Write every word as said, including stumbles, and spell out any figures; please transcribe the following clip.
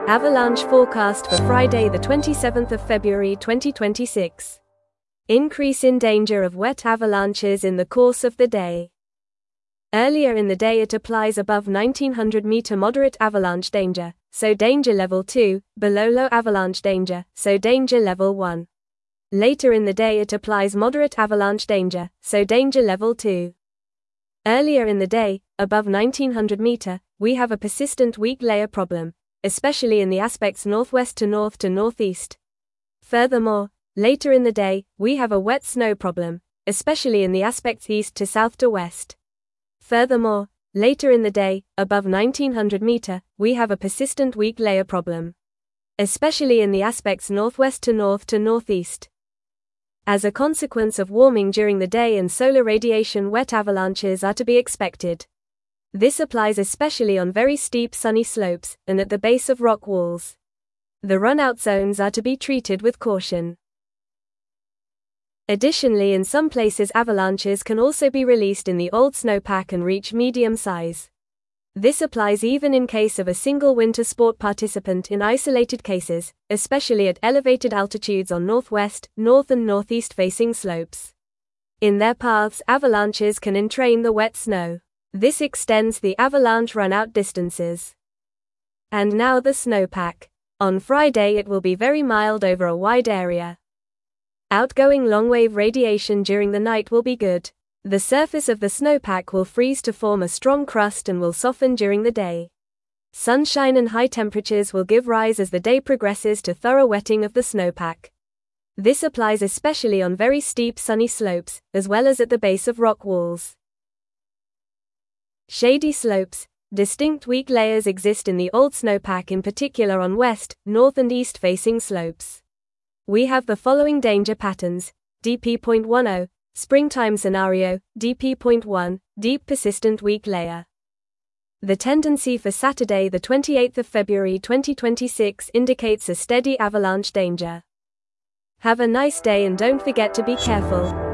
Avalanche forecast for Friday the twenty-seventh of February twenty twenty-six. Increase in danger of wet avalanches in the course of the day. Earlier in the day it applies above nineteen hundred meter moderate avalanche danger, so danger level two, below low avalanche danger, so danger level one. Later in the day it applies moderate avalanche danger, so danger level two. Earlier in the day, above nineteen hundred meter, we have a persistent weak layer problem, especially in the aspects northwest to north to northeast. Furthermore, later in the day, we have a wet snow problem, especially in the aspects east to south to west. Furthermore, later in the day, above nineteen hundred meter, we have a persistent weak layer problem, especially in the aspects northwest to north to northeast. As a consequence of warming during the day and solar radiation, wet avalanches are to be expected. This applies especially on very steep sunny slopes and at the base of rock walls. The run-out zones are to be treated with caution. Additionally, in some places avalanches can also be released in the old snowpack and reach medium size. This applies even in case of a single winter sport participant in isolated cases, especially at elevated altitudes on northwest, north and northeast facing slopes. In their paths, avalanches can entrain the wet snow. This extends the avalanche run-out distances. And now the snowpack. On Friday it will be very mild over a wide area. Outgoing long-wave radiation during the night will be good. The surface of the snowpack will freeze to form a strong crust and will soften during the day. Sunshine and high temperatures will give rise as the day progresses to thorough wetting of the snowpack. This applies especially on very steep sunny slopes, as well as at the base of rock walls. Shady slopes. Distinct weak layers exist in the old snowpack, in particular on west, north and east facing slopes. We have the following danger patterns: D P zero point ten, springtime scenario, D P zero point one, deep persistent weak layer. The tendency for Saturday the twenty-eighth of February twenty twenty-six indicates a steady avalanche danger. Have a nice day and don't forget to be careful.